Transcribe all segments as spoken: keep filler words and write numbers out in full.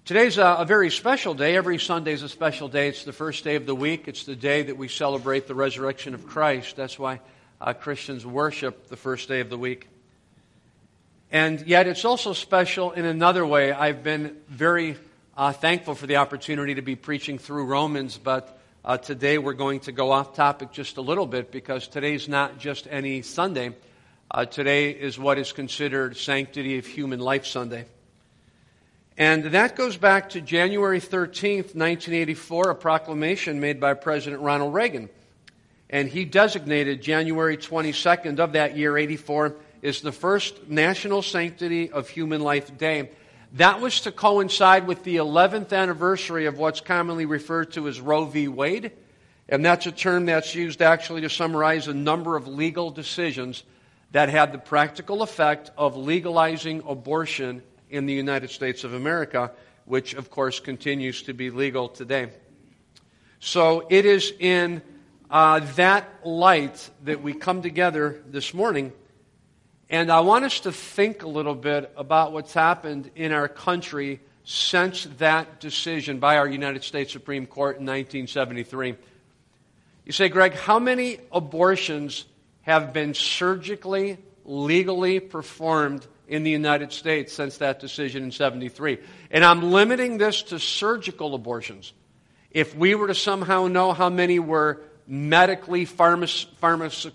Today's a, a very special day. Every Sunday is a special day. It's the first day of the week. It's the day that we celebrate the resurrection of Christ. That's why uh, Christians worship the first day of the week. And yet it's also special in another way. I've been very uh, thankful for the opportunity to be preaching through Romans, but uh, today we're going to go off topic just a little bit because today's not just any Sunday. Uh, today is what is considered Sanctity of Human Life Sunday. And that goes back to January thirteenth, nineteen eighty-four, a proclamation made by President Ronald Reagan. And he designated January twenty-second of that year, eighty-four, is the first National Sanctity of Human Life Day. That was to coincide with the eleventh anniversary of what's commonly referred to as Roe v. Wade. And that's a term that's used actually to summarize a number of legal decisions that had the practical effect of legalizing abortion in the United States of America, which of course continues to be legal today. So it is in uh, that light that we come together this morning, and I want us to think a little bit about what's happened in our country since that decision by our United States Supreme Court in nineteen seventy-three. You say, Greg, how many abortions have been surgically, legally performed in the United States since that decision in seventy-three? And I'm limiting this to surgical abortions. If we were to somehow know how many were medically, pharma- pharma-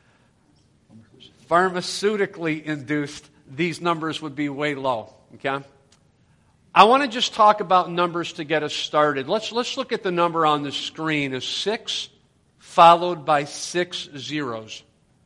pharmaceutically induced, these numbers would be way low. Okay? I want to just talk about numbers to get us started. Let's, let's look at the number on the screen as six followed by six zeros.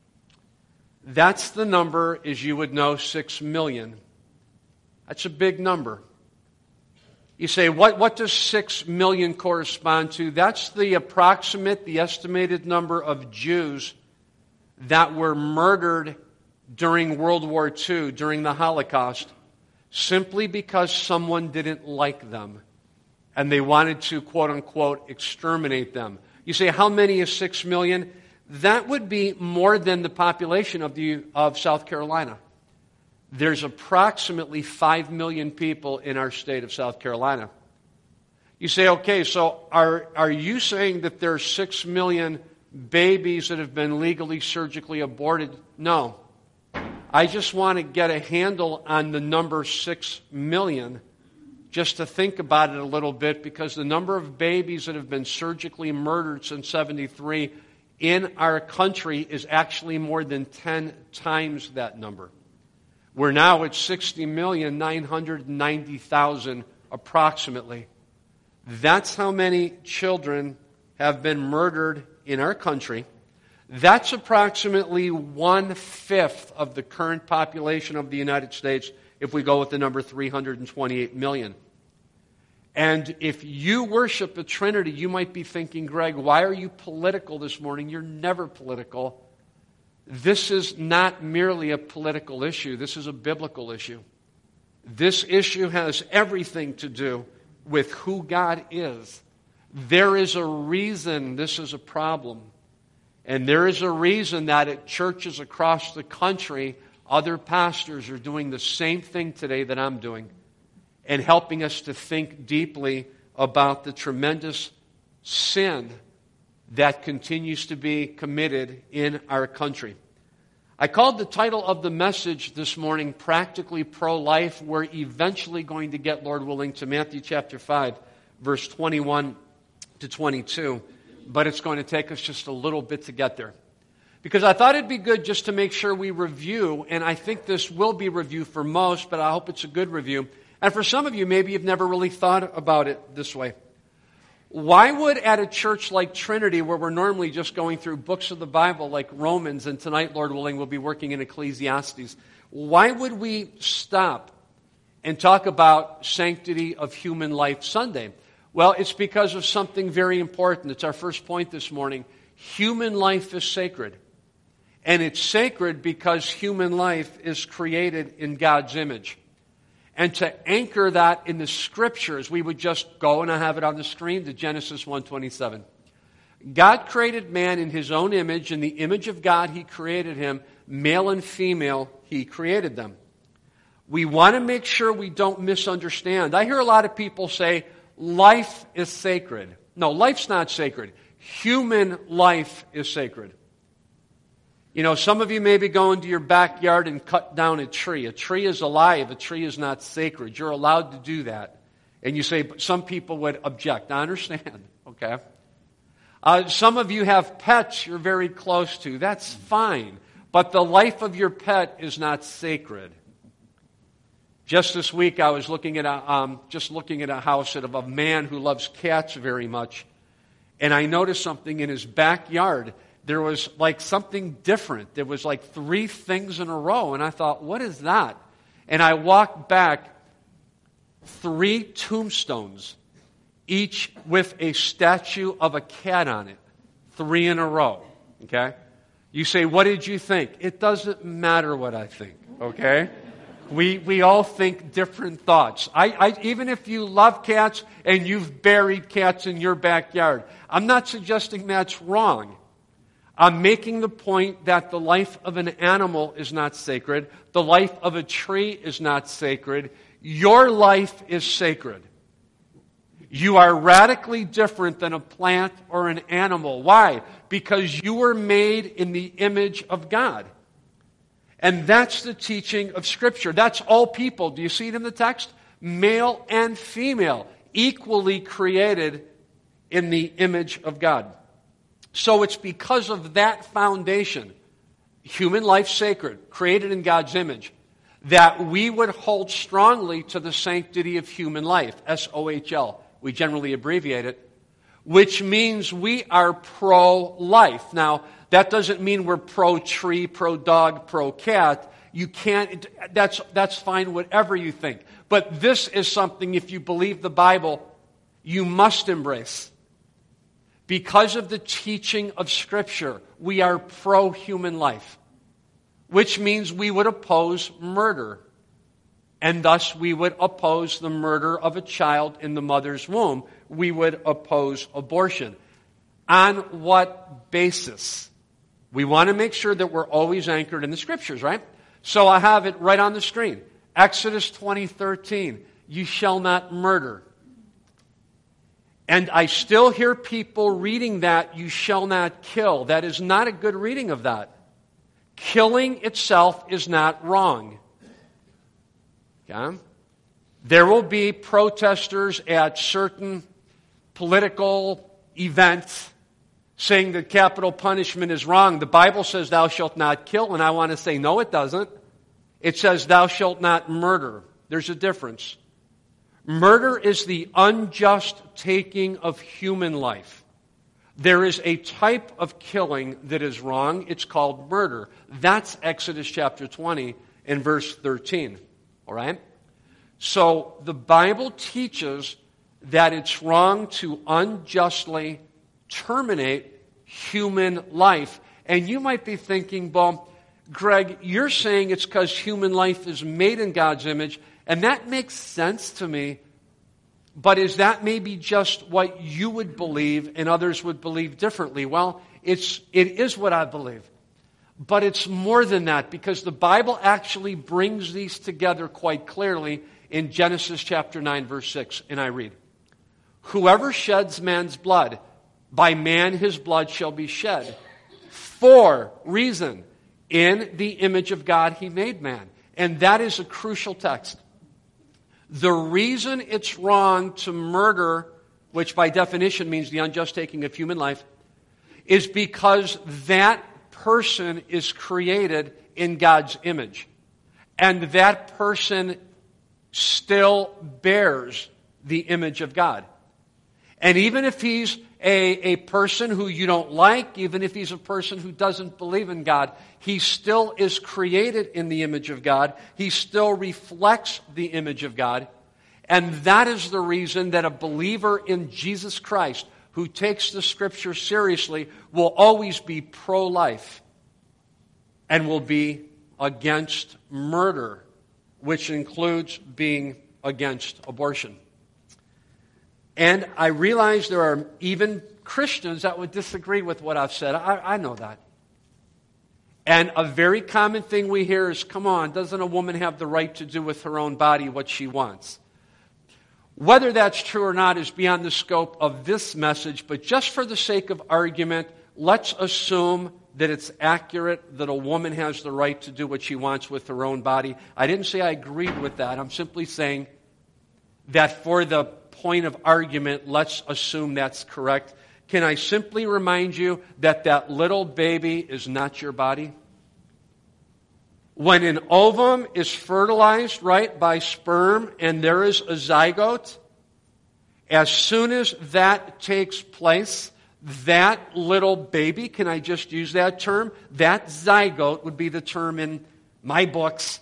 That's the number, as you would know, six million. That's a big number. You say, what, what does six million correspond to? That's the approximate, the estimated number of Jews that were murdered during World War Two, during the Holocaust, simply because someone didn't like them and they wanted to, quote unquote, exterminate them. You say, how many is six million? That would be more than the population of the of South Carolina. There's approximately five million people in our state of South Carolina. You say, okay, so are, are you saying that there are six million babies that have been legally surgically aborted? No. I just want to get a handle on the number six million, just to think about it a little bit, because the number of babies that have been surgically murdered since seventy-three in our country is actually more than ten times that number. We're now at sixty million nine hundred ninety thousand approximately. That's how many children have been murdered in our country. That's approximately one-fifth of the current population of the United States if we go with the number three hundred twenty-eight million. And if you worship the Trinity, you might be thinking, Greg, why are you political this morning? You're never political. This is not merely a political issue. This is a biblical issue. This issue has everything to do with who God is. There is a reason this is a problem. And there is a reason that at churches across the country, other pastors are doing the same thing today that I'm doing, and helping us to think deeply about the tremendous sin that continues to be committed in our country. I called the title of the message this morning, Practically Pro-Life. We're eventually going to get, Lord willing, to Matthew chapter five, verse twenty-one to twenty-two, but it's going to take us just a little bit to get there. Because I thought it'd be good just to make sure we review, and I think this will be review for most, but I hope it's a good review. And for some of you, maybe you've never really thought about it this way. Why would at a church like Trinity, where we're normally just going through books of the Bible like Romans, and tonight, Lord willing, we'll be working in Ecclesiastes, why would we stop and talk about Sanctity of Human Life Sunday? Well, it's because of something very important. It's our first point this morning. Human life is sacred. And it's sacred because human life is created in God's image. And to anchor that in the Scriptures, we would just go, and I have it on the screen, to Genesis one twenty-seven. God created man in His own image. In the image of God, He created him. Male and female, He created them. We want to make sure we don't misunderstand. I hear a lot of people say, life is sacred. No, life's not sacred. Human life is sacred. You know, some of you may be going to your backyard and cut down a tree. A tree is alive. A tree is not sacred. You're allowed to do that. And you say, but some people would object. I understand, okay? Uh, some of you have pets you're very close to. That's fine. But the life of your pet is not sacred. Just this week, I was looking at a, um, just looking at a house of a man who loves cats very much. And I noticed something in his backyard. There was like something different. There was like three things in a row. And I thought, what is that? And I walked back, three tombstones, each with a statue of a cat on it. Three in a row. Okay? You say, what did you think? It doesn't matter what I think. Okay? We we all think different thoughts. I, I even if you love cats and you've buried cats in your backyard, I'm not suggesting that's wrong. I'm making the point that the life of an animal is not sacred. The life of a tree is not sacred. Your life is sacred. You are radically different than a plant or an animal. Why? Because you were made in the image of God. And that's the teaching of Scripture. That's all people. Do you see it in the text? Male and female, equally created in the image of God. So it's because of that foundation, human life sacred, created in God's image, that we would hold strongly to the sanctity of human life, S O H L. We generally abbreviate it, which means we are pro-life. Now, that doesn't mean we're pro-tree, pro-dog, pro-cat. You can't, that's, that's fine, whatever you think. But this is something, if you believe the Bible, you must embrace. Because of the teaching of Scripture, we are pro-human life, which means we would oppose murder. And thus we would oppose the murder of a child in the mother's womb. We would oppose abortion. On what basis? We want to make sure that we're always anchored in the Scriptures, right? So I have it right on the screen. Exodus twenty thirteen, you shall not murder. And I still hear people reading that, you shall not kill. That is not a good reading of that. Killing itself is not wrong. Okay? There will be protesters at certain political events saying that capital punishment is wrong. The Bible says thou shalt not kill, and I want to say no, it doesn't. It says thou shalt not murder. There's a difference. Murder is the unjust taking of human life. There is a type of killing that is wrong. It's called murder. That's Exodus chapter twenty and verse thirteen. All right? So the Bible teaches that it's wrong to unjustly terminate human life. And you might be thinking, well, Greg, you're saying it's because human life is made in God's image, and that makes sense to me, but is that maybe just what you would believe and others would believe differently? Well, it's, it is what I believe. But it's more than that, because the Bible actually brings these together quite clearly in Genesis chapter nine, verse six, and I read, whoever sheds man's blood, by man his blood shall be shed. For reason, in the image of God he made man. And that is a crucial text. The reason it's wrong to murder, which by definition means the unjust taking of human life, is because that person is created in God's image. And that person still bears the image of God. And even if he's a, a person who you don't like, even if he's a person who doesn't believe in God, he still is created in the image of God. He still reflects the image of God. And that is the reason that a believer in Jesus Christ who takes the Scripture seriously will always be pro-life and will be against murder, which includes being against abortion. And I realize there are even Christians that would disagree with what I've said. I, I know that. And a very common thing we hear is, come on, doesn't a woman have the right to do with her own body what she wants? Whether that's true or not is beyond the scope of this message, but just for the sake of argument, let's assume that it's accurate that a woman has the right to do what she wants with her own body. I didn't say I agreed with that. I'm simply saying that for the point of argument, let's assume that's correct. Can I simply remind you that that little baby is not your body? When an ovum is fertilized, right, by sperm, and there is a zygote, as soon as that takes place, that little baby, can I just use that term? That zygote would be the term in my books,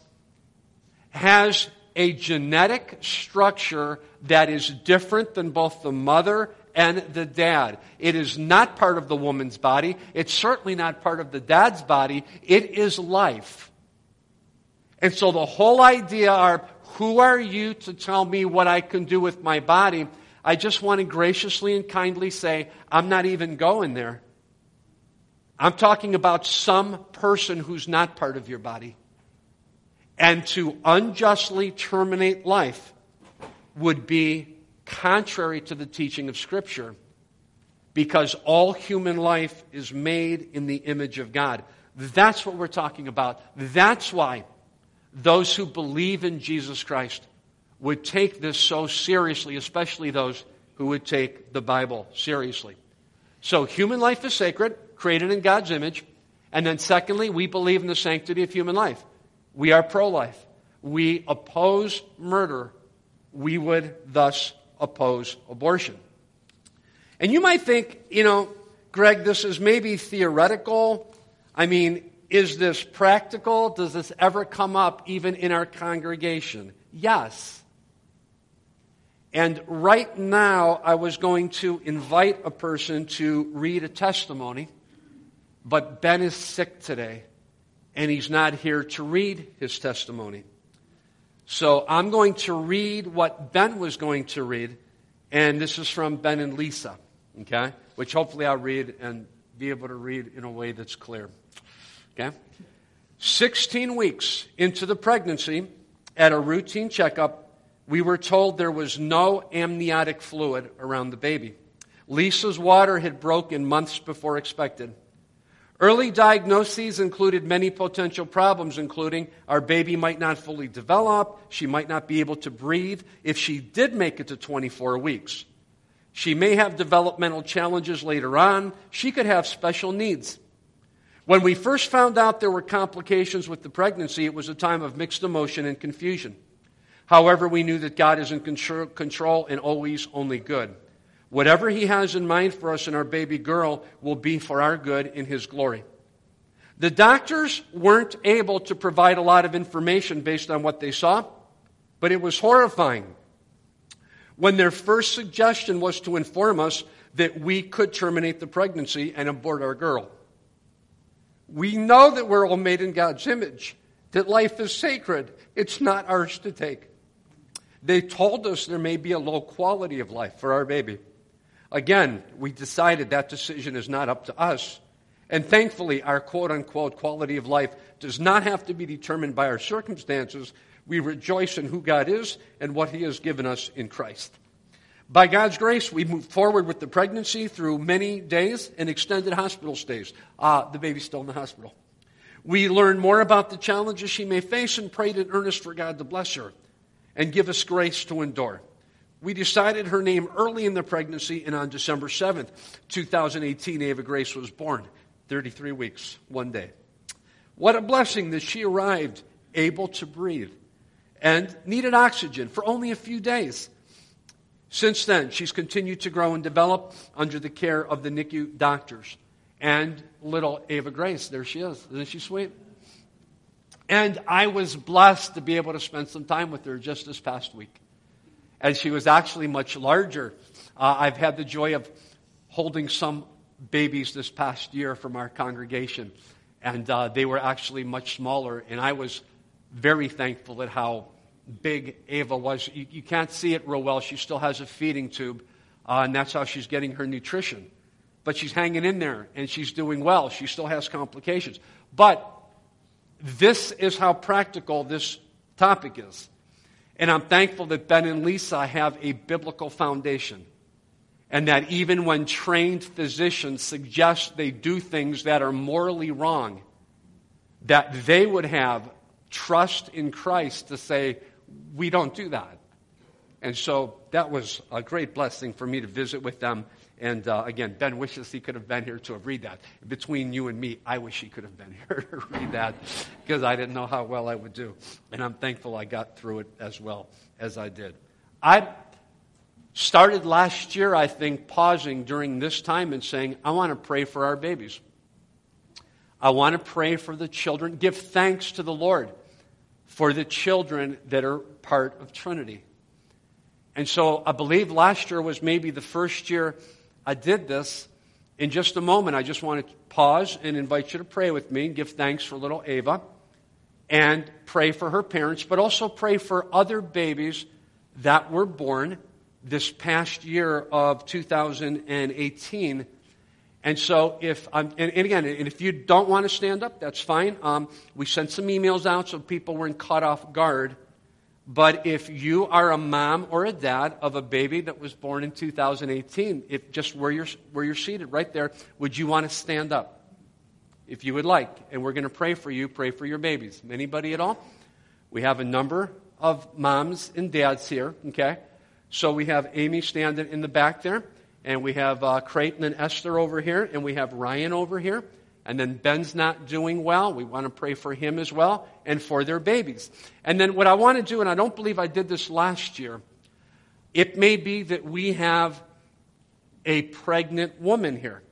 has a genetic structure that is different than both the mother and the dad. It is not part of the woman's body. It's certainly not part of the dad's body. It is life. And so the whole idea are, who are you to tell me what I can do with my body? I just want to graciously and kindly say, I'm not even going there. I'm talking about some person who's not part of your body. And to unjustly terminate life would be contrary to the teaching of Scripture, because all human life is made in the image of God. That's what we're talking about. That's why those who believe in Jesus Christ would take this so seriously, especially those who would take the Bible seriously. So human life is sacred, created in God's image. And then secondly, we believe in the sanctity of human life. We are pro-life. We oppose murder. We would thus oppose abortion. And you might think, you know, Greg, this is maybe theoretical. I mean, is this practical? Does this ever come up even in our congregation? Yes. And right now, I was going to invite a person to read a testimony, but Ben is sick today, and he's not here to read his testimony. So I'm going to read what Ben was going to read, and this is from Ben and Lisa, okay? Which hopefully I'll read and be able to read in a way that's clear, okay? sixteen weeks into the pregnancy, at a routine checkup, we were told there was no amniotic fluid around the baby. Lisa's water had broken months before expected. Early diagnoses included many potential problems, including our baby might not fully develop, she might not be able to breathe if she did make it to twenty-four weeks. She may have developmental challenges later on. She could have special needs. When we first found out there were complications with the pregnancy, it was a time of mixed emotion and confusion. However, we knew that God is in control and always only good. Whatever He has in mind for us and our baby girl will be for our good in His glory. The doctors weren't able to provide a lot of information based on what they saw, but it was horrifying when their first suggestion was to inform us that we could terminate the pregnancy and abort our girl. We know that we're all made in God's image, that life is sacred. It's not ours to take. They told us there may be a low quality of life for our baby. Again, we decided that decision is not up to us. And thankfully, our quote-unquote quality of life does not have to be determined by our circumstances. We rejoice in who God is and what He has given us in Christ. By God's grace, we moved forward with the pregnancy through many days and extended hospital stays. Ah, the baby's still in the hospital. We learned more about the challenges she may face and prayed in earnest for God to bless her and give us grace to endure. We decided her name early in the pregnancy, and on December seventh, two thousand eighteen, Ava Grace was born. thirty-three weeks, one day. What a blessing that she arrived able to breathe and needed oxygen for only a few days. Since then, she's continued to grow and develop under the care of the N I C U doctors. And little Ava Grace, there she is. Isn't she sweet? And I was blessed to be able to spend some time with her just this past week. And she was actually much larger. Uh, I've had the joy of holding some babies this past year from our congregation. And uh, they were actually much smaller. And I was very thankful at how big Ava was. You, you can't see it real well. She still has a feeding tube. Uh, and that's how she's getting her nutrition. but she's hanging in there, and she's doing well. She still has complications. But this is how practical this topic is. And I'm thankful that Ben and Lisa have a biblical foundation. And that even when trained physicians suggest they do things that are morally wrong, that they would have trust in Christ to say, we don't do that. And so that was a great blessing for me to visit with them. And uh, again, Ben wishes he could have been here to have read that. Between you and me, I wish he could have been here to read that because I didn't know how well I would do. And I'm thankful I got through it as well as I did. I started last year, I think, pausing during this time and saying, I want to pray for our babies. I want to pray for the children. Give thanks to the Lord for the children that are part of Trinity. And so I believe last year was maybe the first year I did this. In just a moment, I just want to pause and invite you to pray with me and give thanks for little Ava and pray for her parents, but also pray for other babies that were born this past year of two thousand eighteen. And so if, I'm, and, and again, and if you don't want to stand up, that's fine. Um, we sent some emails out so people weren't caught off guard. But if you are a mom or a dad of a baby that was born in two thousand eighteen, if just where you're, where you're seated right there, would you want to stand up? If you would like. And we're going to pray for you, pray for your babies. Anybody at all? We have a number of moms and dads here, okay? So we have Amy standing in the back there, and we have uh, Creighton and Esther over here, and we have Ryan over here. And then Ben's not doing well. We want to pray for him as well and for their babies. And then what I want to do, and I don't believe I did this last year, it may be that we have a pregnant woman here,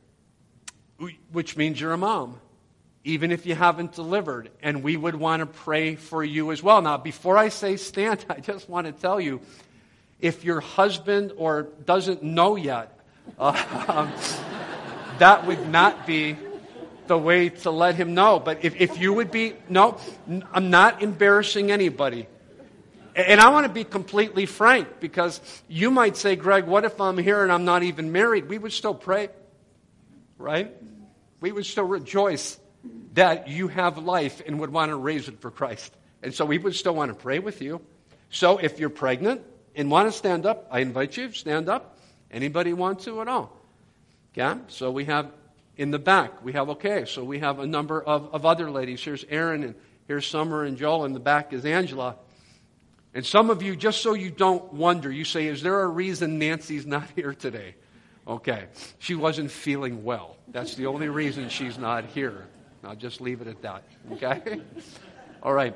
which means you're a mom, even if you haven't delivered. And we would want to pray for you as well. Now, before I say stand, I just want to tell you, if your husband or doesn't know yet, uh, um, that would not be the way to let him know. But if, if you would be, no, I'm not embarrassing anybody. And I want to be completely frank, because you might say, Greg, what if I'm here and I'm not even married? We would still pray, right? We would still rejoice that you have life and would want to raise it for Christ. And so we would still want to pray with you. So if you're pregnant and want to stand up, I invite you, stand up. Anybody want to at all? Okay, so we have in the back, we have, okay, so we have a number of, of other ladies. Here's Erin, and here's Summer and Joel. In the back is Angela. And some of you, just so you don't wonder, you say, is there a reason Nancy's not here today? Okay, she wasn't feeling well. That's the only reason she's not here. I'll just leave it at that, okay? All right.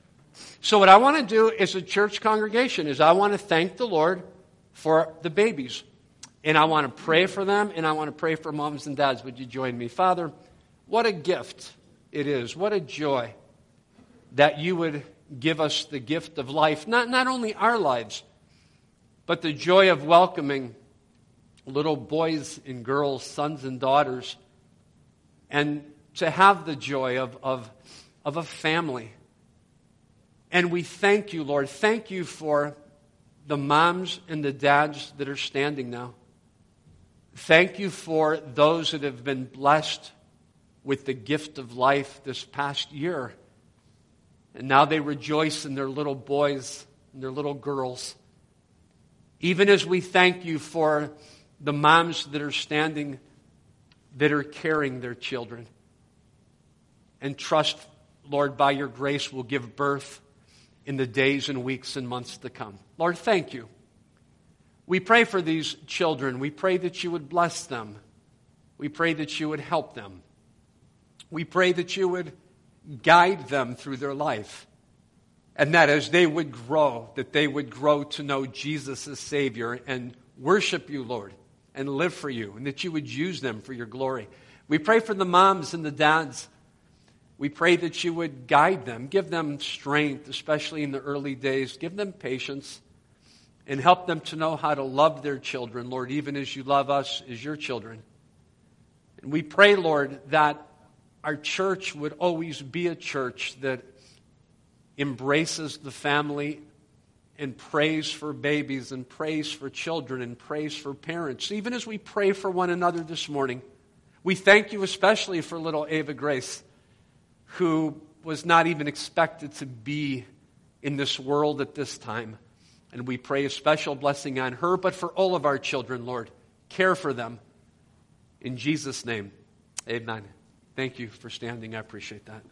So what I want to do as a church congregation is I want to thank the Lord for the babies. And I want to pray for them, and I want to pray for moms and dads. Would you join me? Father, what a gift it is. What a joy that you would give us the gift of life. Not, not only our lives, but the joy of welcoming little boys and girls, sons and daughters, and to have the joy of, of, of a family. And we thank you, Lord. Thank you for the moms and the dads that are standing now. Thank you for those that have been blessed with the gift of life this past year. And now they rejoice in their little boys and their little girls. Even as we thank you for the moms that are standing, that are carrying their children. And trust, Lord, by your grace will give birth in the days and weeks and months to come. Lord, thank you. We pray for these children. We pray that you would bless them. We pray that you would help them. We pray that you would guide them through their life. And that as they would grow, that they would grow to know Jesus as Savior and worship you, Lord, and live for you, and that you would use them for your glory. We pray for the moms and the dads. We pray that you would guide them, give them strength, especially in the early days. Give them patience. And help them to know how to love their children, Lord, even as you love us as your children. And we pray, Lord, that our church would always be a church that embraces the family and prays for babies and prays for children and prays for parents. Even as we pray for one another this morning, we thank you especially for little Ava Grace, who was not even expected to be in this world at this time. And we pray a special blessing on her, but for all of our children, Lord. Care for them. In Jesus' name, amen. Thank you for standing. I appreciate that.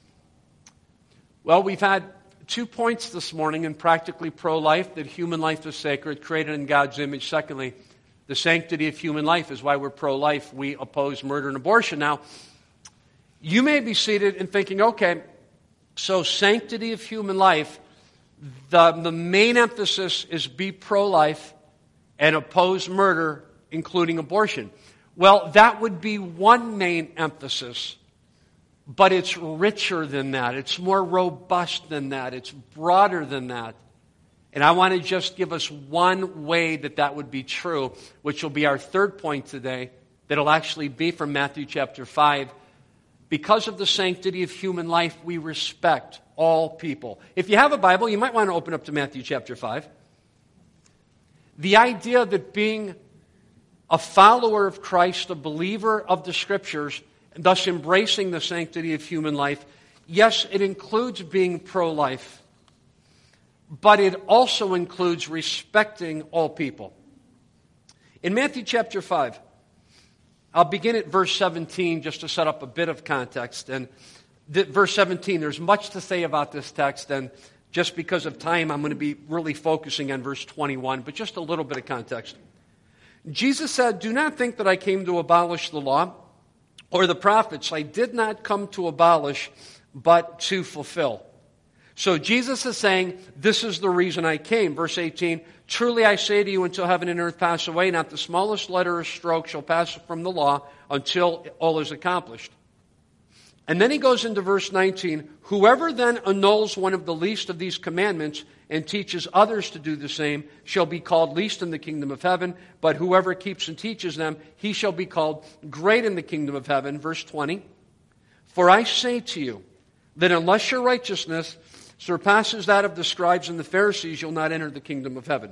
Well, we've had two points this morning in Practically Pro-Life, that human life is sacred, created in God's image. Secondly, the sanctity of human life is why we're pro-life. We oppose murder and abortion. Now, you may be seated and thinking, okay, so sanctity of human life, the, the main emphasis is be pro-life and oppose murder, including abortion. Well, that would be one main emphasis. But it's richer than that. It's more robust than that. It's broader than that. And I want to just give us one way that that would be true, which will be our third point today, that'll actually be from Matthew chapter five. Because of the sanctity of human life, we respect all people. If you have a Bible, you might want to open up to Matthew chapter five. The idea that being a follower of Christ, a believer of the Scriptures, thus embracing the sanctity of human life, yes, it includes being pro-life, but it also includes respecting all people. In Matthew chapter five, I'll begin at verse seventeen just to set up a bit of context. And th- verse seventeen, there's much to say about this text, and just because of time, I'm going to be really focusing on verse twenty-one, but just a little bit of context. Jesus said, "Do not think that I came to abolish the law or the prophets. I did not come to abolish, but to fulfill." So Jesus is saying, this is the reason I came. Verse eighteen, "Truly I say to you, until heaven and earth pass away, not the smallest letter or stroke shall pass from the law until all is accomplished." And then he goes into verse nineteen, "Whoever then annuls one of the least of these commandments and teaches others to do the same shall be called least in the kingdom of heaven, but whoever keeps and teaches them, he shall be called great in the kingdom of heaven." Verse twenty, "For I say to you that unless your righteousness surpasses that of the scribes and the Pharisees, you'll not enter the kingdom of heaven."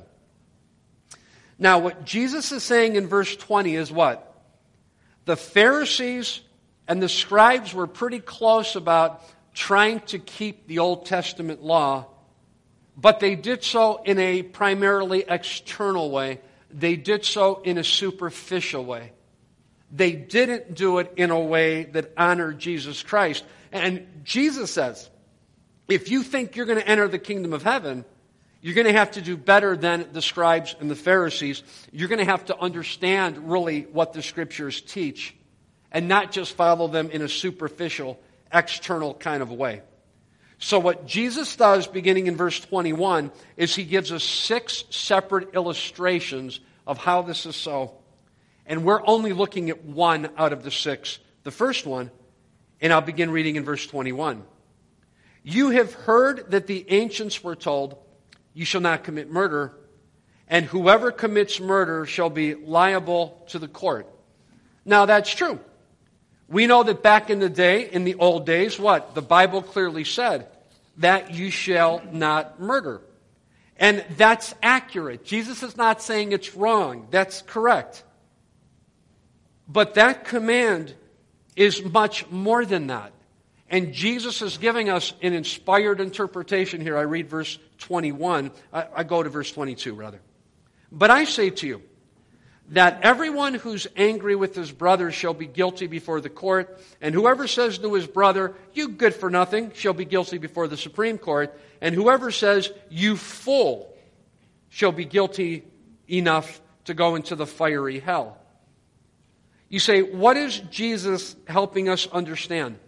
Now, what Jesus is saying in verse twenty is what? The Pharisees and the scribes were pretty close about trying to keep the Old Testament law, but they did so in a primarily external way. They did so in a superficial way. They didn't do it in a way that honored Jesus Christ. And Jesus says, if you think you're going to enter the kingdom of heaven, you're going to have to do better than the scribes and the Pharisees. You're going to have to understand really what the Scriptures teach and not just follow them in a superficial, external kind of way. So what Jesus does, beginning in verse twenty-one, is he gives us six separate illustrations of how this is so. And we're only looking at one out of the six. The first one, and I'll begin reading in verse twenty-one. "You have heard that the ancients were told, 'You shall not commit murder,' and whoever commits murder shall be liable to the court." Now that's true. We know that back in the day, in the old days, what? The Bible clearly said that you shall not murder. And that's accurate. Jesus is not saying it's wrong. That's correct. But that command is much more than that. And Jesus is giving us an inspired interpretation here. I read verse twenty-one. I, I go to verse twenty-two, rather. "But I say to you, that everyone who's angry with his brother shall be guilty before the court, and whoever says to his brother, 'You good for nothing,' shall be guilty before the Supreme Court, and whoever says, 'You fool,' shall be guilty enough to go into the fiery hell." You say, what is Jesus helping us understand?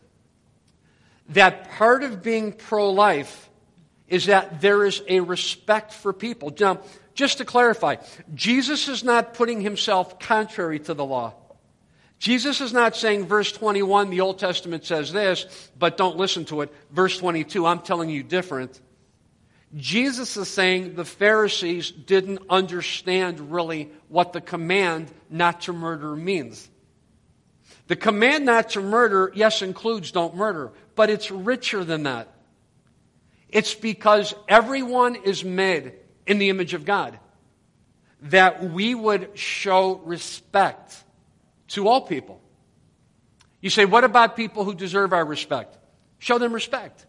That part of being pro-life is that there is a respect for people. Now, just to clarify, Jesus is not putting himself contrary to the law. Jesus is not saying, verse twenty-one, the Old Testament says this, but don't listen to it. Verse twenty-two, I'm telling you different. Jesus is saying the Pharisees didn't understand really what the command not to murder means. The command not to murder, yes, includes don't murder, but it's richer than that. It's because everyone is made in the image of God, that we would show respect to all people. You say, what about people who deserve our respect? Show them respect.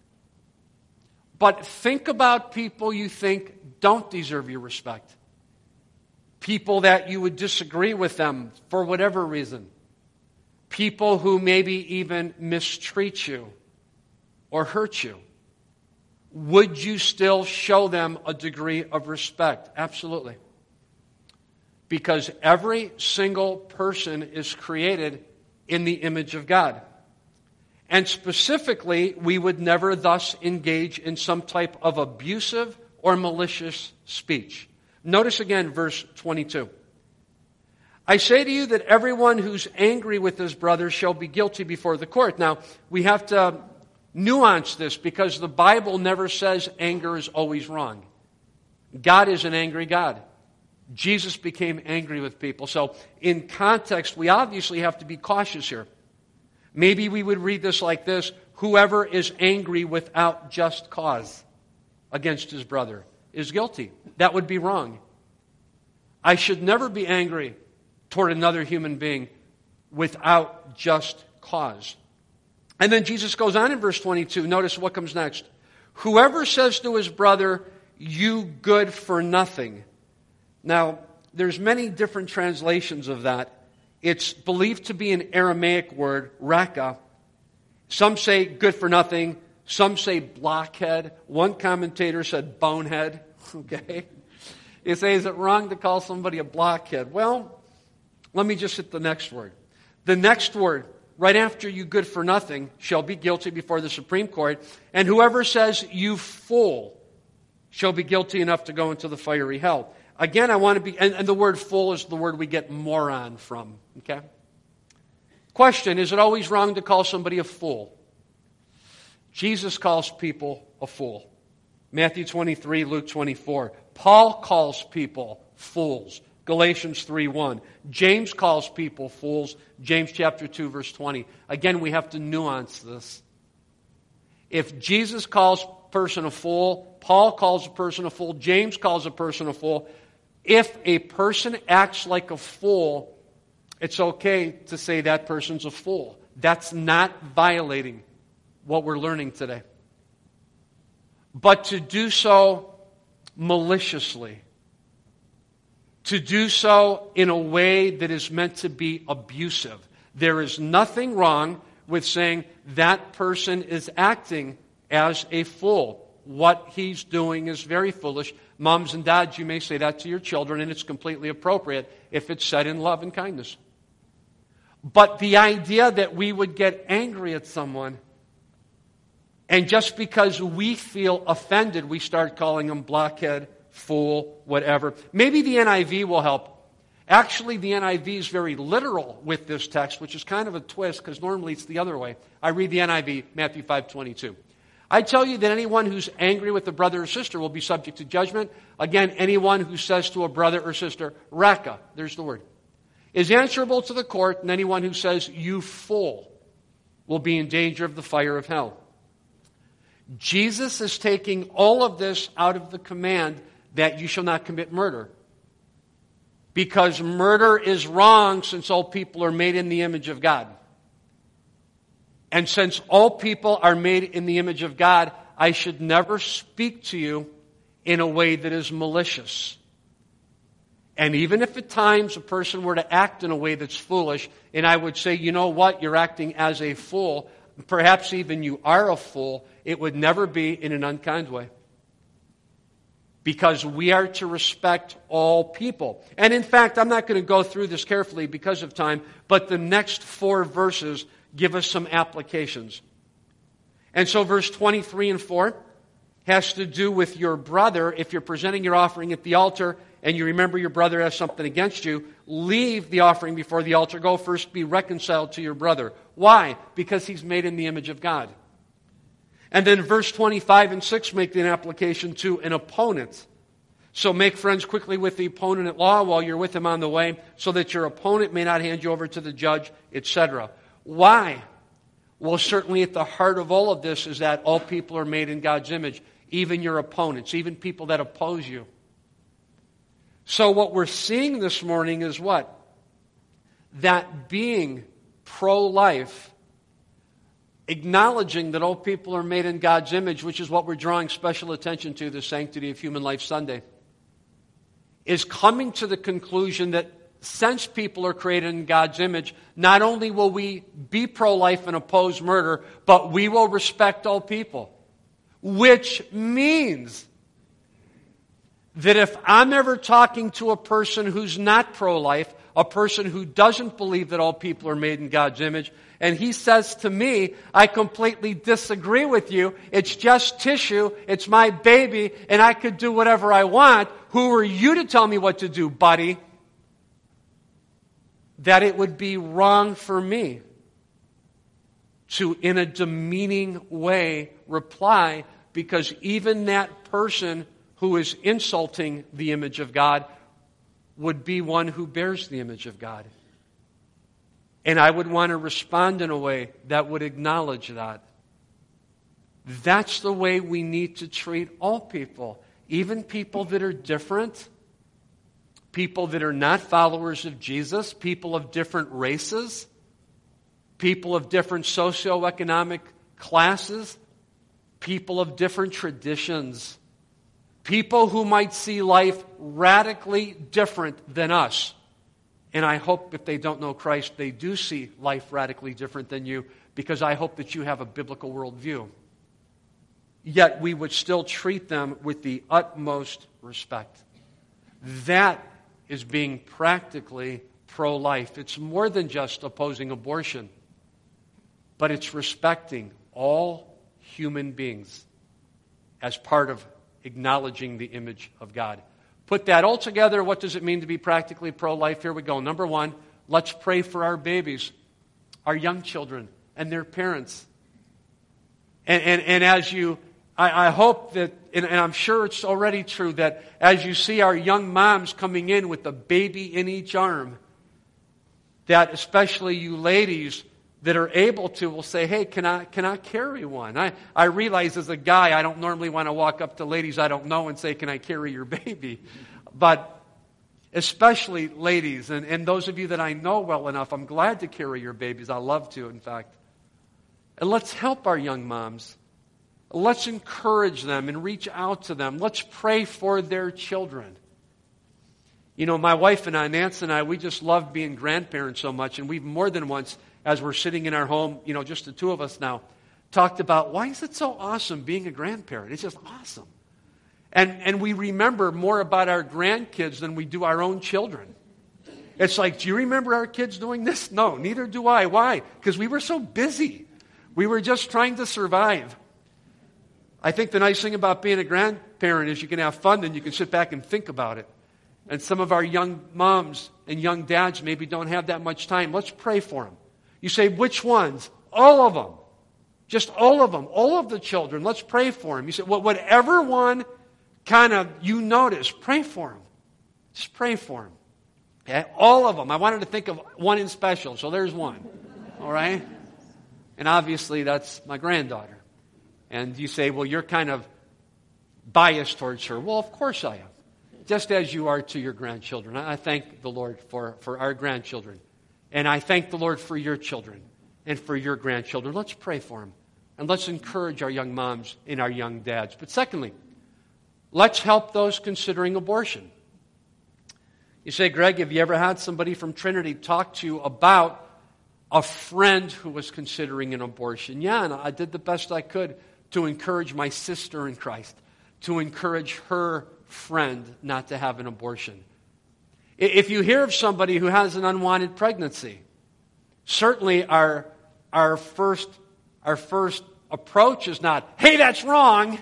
But think about people you think don't deserve your respect. People that you would disagree with them for whatever reason. People who maybe even mistreat you or hurt you. Would you still show them a degree of respect? Absolutely. Because every single person is created in the image of God. And specifically, we would never thus engage in some type of abusive or malicious speech. Notice again verse twenty-two. I say to you that everyone who's angry with his brother shall be guilty before the court. Now, we have to nuance this because the Bible never says anger is always wrong. God is an angry God. Jesus became angry with people. So in context, we obviously have to be cautious here. Maybe we would read this like this: whoever is angry without just cause against his brother is guilty. That would be wrong. I should never be angry toward another human being without just cause. And then Jesus goes on in verse twenty-two. Notice what comes next. Whoever says to his brother, you good for nothing. Now, there's many different translations of that. It's believed to be an Aramaic word, raka. Some say good for nothing. Some say blockhead. One commentator said bonehead. Okay? You say, is it wrong to call somebody a blockhead? Well, let me just hit the next word. The next word, right after you good for nothing, shall be guilty before the Supreme Court. And whoever says you fool shall be guilty enough to go into the fiery hell. Again, I want to be, and, and the word fool is the word we get moron from. Okay? Question, is it always wrong to call somebody a fool? Jesus calls people a fool. Matthew twenty-three, Luke twenty-four. Paul calls people fools. Galatians three one. James calls people fools. James chapter two, verse twenty. Again, we have to nuance this. If Jesus calls a person a fool, Paul calls a person a fool, James calls a person a fool, if a person acts like a fool, it's okay to say that person's a fool. That's not violating what we're learning today. But to do so maliciously, to do so in a way that is meant to be abusive. There is nothing wrong with saying that person is acting as a fool. What he's doing is very foolish. Moms and dads, you may say that to your children, and it's completely appropriate if it's said in love and kindness. But the idea that we would get angry at someone, and just because we feel offended, we start calling them blockhead, fool, whatever. Maybe the N I V will help. Actually, the N I V is very literal with this text, which is kind of a twist because normally it's the other way. I read the N I V, Matthew five twenty-two. I tell you that anyone who's angry with a brother or sister will be subject to judgment. Again, anyone who says to a brother or sister, raka, there's the word, is answerable to the court, and anyone who says, you fool, will be in danger of the fire of hell. Jesus is taking all of this out of the command that you shall not commit murder. Because murder is wrong since all people are made in the image of God. And since all people are made in the image of God, I should never speak to you in a way that is malicious. And even if at times a person were to act in a way that's foolish, and I would say, you know what, you're acting as a fool, perhaps even you are a fool, it would never be in an unkind way. Because we are to respect all people. And in fact, I'm not going to go through this carefully because of time, but the next four verses give us some applications. And so verse twenty-three and four has to do with your brother. If you're presenting your offering at the altar and you remember your brother has something against you, leave the offering before the altar. Go first be reconciled to your brother. Why? Because he's made in the image of God. And then verse twenty-five and six make an application to an opponent. So make friends quickly with the opponent at law while you're with him on the way, so that your opponent may not hand you over to the judge, et cetera. Why? Well, certainly at the heart of all of this is that all people are made in God's image, even your opponents, even people that oppose you. So what we're seeing this morning is what? That being pro-life, acknowledging that all people are made in God's image, which is what we're drawing special attention to this Sanctity of Human Life Sunday, is coming to the conclusion that since people are created in God's image, not only will we be pro-life and oppose murder, but we will respect all people. Which means that if I'm ever talking to a person who's not pro-life, a person who doesn't believe that all people are made in God's image, and he says to me, I completely disagree with you, it's just tissue, it's my baby, and I could do whatever I want, who are you to tell me what to do, buddy? That it would be wrong for me to, in a demeaning way, reply, because even that person who is insulting the image of God would be one who bears the image of God. And I would want to respond in a way that would acknowledge that. That's the way we need to treat all people, even people that are different, people that are not followers of Jesus, people of different races, people of different socioeconomic classes, people of different traditions, people who might see life radically different than us. And I hope if they don't know Christ, they do see life radically different than you, because I hope that you have a biblical worldview. Yet we would still treat them with the utmost respect. That is being practically pro-life. It's more than just opposing abortion, but it's respecting all human beings as part of acknowledging the image of God. Put that all together, what does it mean to be practically pro-life? Here we go. Number one, let's pray for our babies, our young children, and their parents. And, and, and as you, I, I hope that, and, and I'm sure it's already true, that as you see our young moms coming in with a baby in each arm, that especially you ladies that are able to will say, hey, can I can I carry one? I, I realize as a guy, I don't normally want to walk up to ladies I don't know and say, can I carry your baby? But especially ladies, and, and those of you that I know well enough, I'm glad to carry your babies. I love to, in fact. And let's help our young moms. Let's encourage them and reach out to them. Let's pray for their children. You know, my wife and I, Nancy and I, we just love being grandparents so much, and we've more than once, as we're sitting in our home, you know, just the two of us now, talked about why is it so awesome being a grandparent? It's just awesome. And and we remember more about our grandkids than we do our own children. It's like, do you remember our kids doing this? No, neither do I. Why? Because we were so busy. We were just trying to survive. I think the nice thing about being a grandparent is you can have fun and you can sit back and think about it. And some of our young moms and young dads maybe don't have that much time. Let's pray for them. You say, which ones? All of them. Just all of them. All of the children. Let's pray for them. You say, well, whatever one kind of you notice, pray for them. Just pray for them. Okay? All of them. I wanted to think of one in special, so there's one. All right? And obviously that's my granddaughter. And you say, well, you're kind of biased towards her. Well, of course I am. Just as you are to your grandchildren. I thank the Lord for, for our grandchildren. And I thank the Lord for your children and for your grandchildren. Let's pray for them. And let's encourage our young moms and our young dads. But secondly, let's help those considering abortion. You say, Greg, have you ever had somebody from Trinity talk to you about a friend who was considering an abortion? Yeah, and I did the best I could to encourage my sister in Christ, to encourage her friend not to have an abortion. If you hear of somebody who has an unwanted pregnancy, certainly our, our, first, our first approach is not, hey, that's wrong.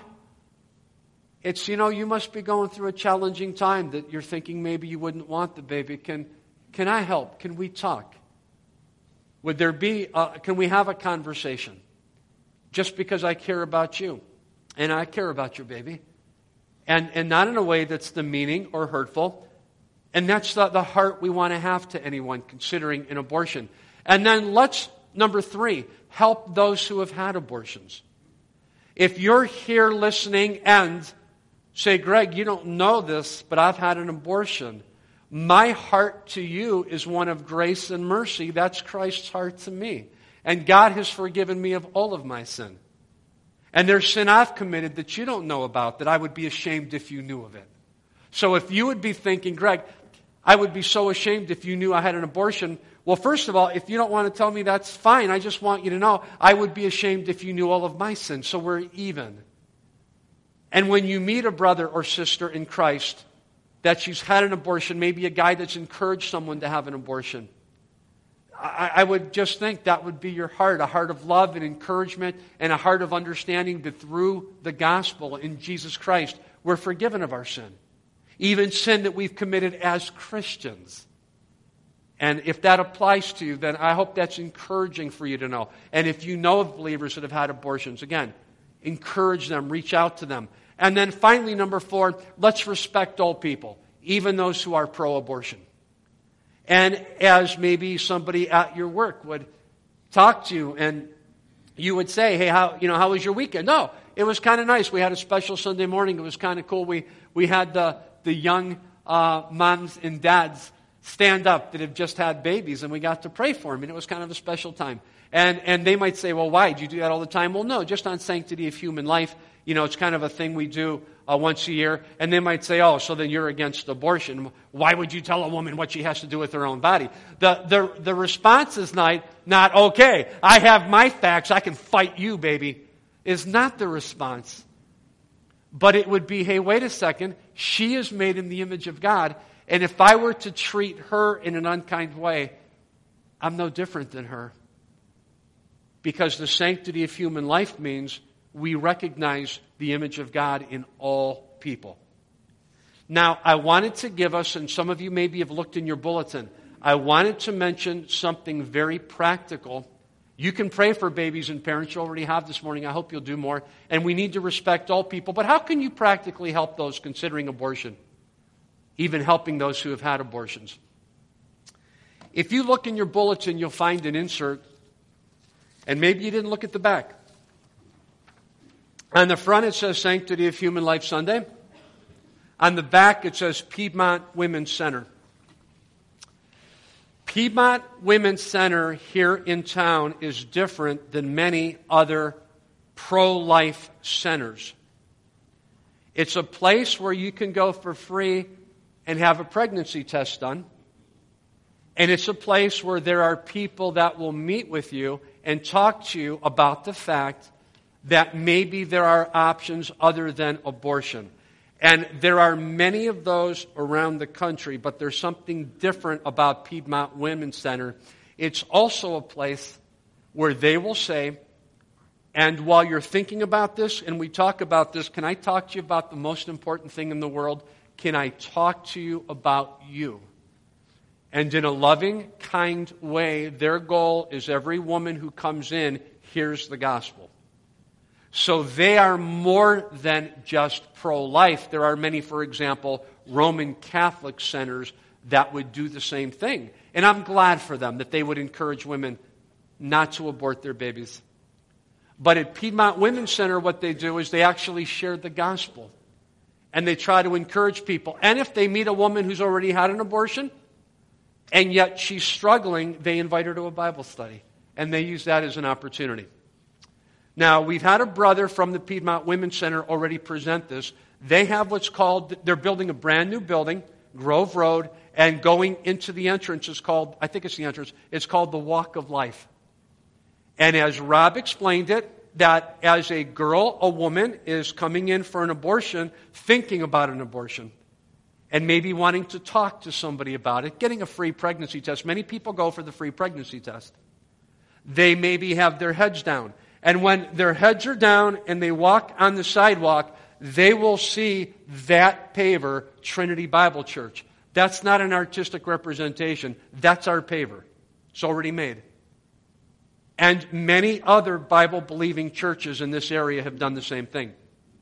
It's, you know, you must be going through a challenging time that you're thinking maybe you wouldn't want the baby. Can, can I help? Can we talk? Would there be, a, can we have a conversation? Just because I care about you and I care about your baby. And, and not in a way that's demeaning or hurtful. And that's the, the heart we want to have to anyone considering an abortion. And then let's number three, help those who have had abortions. If you're here listening and say, Greg, you don't know this, but I've had an abortion. My heart to you is one of grace and mercy. That's Christ's heart to me. And God has forgiven me of all of my sin. And there's sin I've committed that you don't know about that I would be ashamed if you knew of it. So if you would be thinking, Greg, I would be so ashamed if you knew I had an abortion. Well, first of all, if you don't want to tell me, that's fine. I just want you to know I would be ashamed if you knew all of my sins. So we're even. And when you meet a brother or sister in Christ that she's had an abortion, maybe a guy that's encouraged someone to have an abortion, I, I would just think that would be your heart, a heart of love and encouragement and a heart of understanding that through the gospel in Jesus Christ, we're forgiven of our sin. Even sin that we've committed as Christians. And if that applies to you, then I hope that's encouraging for you to know. And if you know of believers that have had abortions, again, encourage them, reach out to them. And then finally, number four, let's respect all people, even those who are pro-abortion. And as maybe somebody at your work would talk to you and you would say, hey, how, you know, how was your weekend? No, it was kind of nice. We had a special Sunday morning. It was kind of cool. We, we had the, the young uh, moms and dads stand up that have just had babies, and we got to pray for them, and it was kind of a special time. And and they might say, well, why? Do you do that all the time? Well, no, just on Sanctity of Human Life. You know, it's kind of a thing we do uh, once a year. And they might say, oh, so then you're against abortion. Why would you tell a woman what she has to do with her own body? The the, the response is not, not, okay, I have my facts, I can fight you, baby, is not the response. But it would be, hey, wait a second, she is made in the image of God, and if I were to treat her in an unkind way, I'm no different than her. Because the sanctity of human life means we recognize the image of God in all people. Now, I wanted to give us, and some of you maybe have looked in your bulletin, I wanted to mention something very practical. You can pray for babies and parents. You already have this morning. I hope you'll do more. And we need to respect all people. But how can you practically help those considering abortion? Even helping those who have had abortions. If you look in your bulletin, you'll find an insert. And maybe you didn't look at the back. On the front it says Sanctity of Human Life Sunday. On the back it says Piedmont Women's Center. Piedmont Women's Center here in town is different than many other pro-life centers. It's a place where you can go for free and have a pregnancy test done. And it's a place where there are people that will meet with you and talk to you about the fact that maybe there are options other than abortion. And there are many of those around the country, but there's something different about Piedmont Women's Center. It's also a place where they will say, and while you're thinking about this and we talk about this, can I talk to you about the most important thing in the world? Can I talk to you about you? And in a loving, kind way, their goal is every woman who comes in hears the gospel. So they are more than just pro-life. There are many, for example, Roman Catholic centers that would do the same thing. And I'm glad for them that they would encourage women not to abort their babies. But at Piedmont Women's Center, what they do is they actually share the gospel. And they try to encourage people. And if they meet a woman who's already had an abortion, and yet she's struggling, they invite her to a Bible study. And they use that as an opportunity. Now, we've had a brother from the Piedmont Women's Center already present this. They have what's called, they're building a brand new building, Grove Road, and going into the entrance is called, I think it's the entrance, it's called the Walk of Life. And as Rob explained it, that as a girl, a woman is coming in for an abortion, thinking about an abortion, and maybe wanting to talk to somebody about it, getting a free pregnancy test. Many people go for the free pregnancy test. They maybe have their heads down. And when their heads are down and they walk on the sidewalk, they will see that paver, Trinity Bible Church. That's not an artistic representation. That's our paver. It's already made. And many other Bible-believing churches in this area have done the same thing.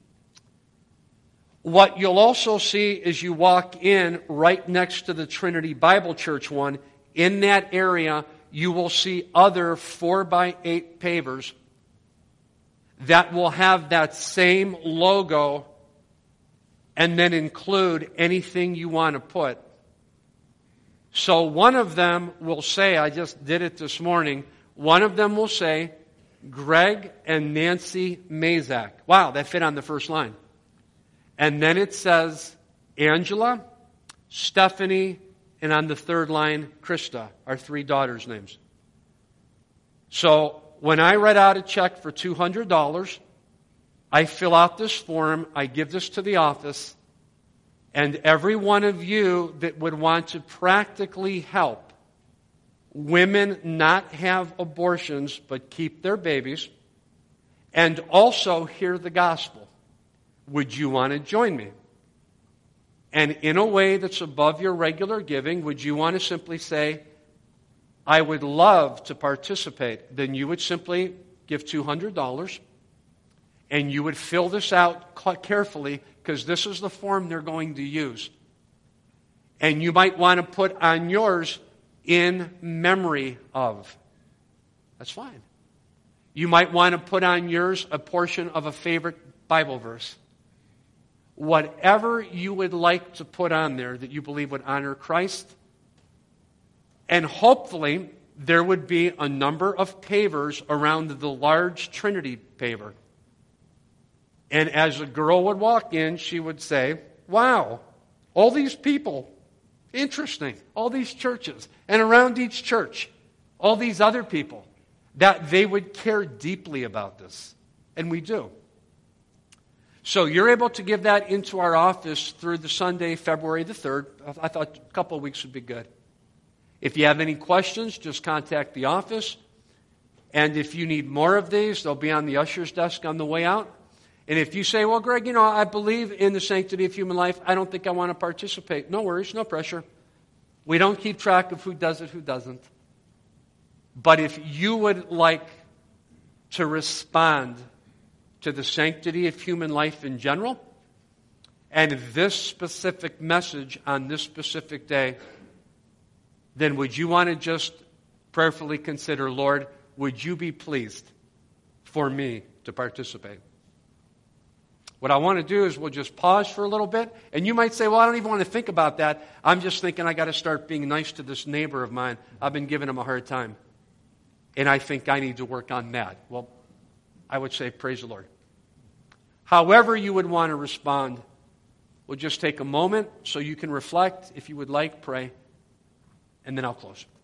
What you'll also see as you walk in right next to the Trinity Bible Church one, in that area, you will see other four by eight pavers that will have that same logo and then include anything you want to put. So one of them will say, I just did it this morning, one of them will say, Greg and Nancy Mazak. Wow, that fit on the first line. And then it says, Angela, Stephanie, and on the third line, Krista, our three daughters' names. So when I write out a check for two hundred dollars, I fill out this form, I give this to the office, and every one of you that would want to practically help women not have abortions but keep their babies, and also hear the gospel, would you want to join me? And in a way that's above your regular giving, would you want to simply say, I would love to participate? Then you would simply give two hundred dollars, and you would fill this out carefully, because this is the form they're going to use. And you might want to put on yours, in memory of. That's fine. You might want to put on yours a portion of a favorite Bible verse. Whatever you would like to put on there that you believe would honor Christ. And hopefully there would be a number of pavers around the large Trinity paver. And as a girl would walk in, she would say, wow, all these people, interesting, all these churches, and around each church, all these other people, that they would care deeply about this. And we do. So you're able to give that into our office through the Sunday, February the third. I thought a couple of weeks would be good. If you have any questions, just contact the office. And if you need more of these, they'll be on the usher's desk on the way out. And if you say, well, Greg, you know, I believe in the sanctity of human life. I don't think I want to participate. No worries, no pressure. We don't keep track of who does it, who doesn't. But if you would like to respond to the sanctity of human life in general, and this specific message on this specific day, then would you want to just prayerfully consider, Lord, would you be pleased for me to participate? What I want to do is we'll just pause for a little bit. And you might say, well, I don't even want to think about that. I'm just thinking I got to start being nice to this neighbor of mine. I've been giving him a hard time. And I think I need to work on that. Well, I would say, praise the Lord. However you would want to respond, we'll just take a moment so you can reflect. If you would like, pray. And then I'll close.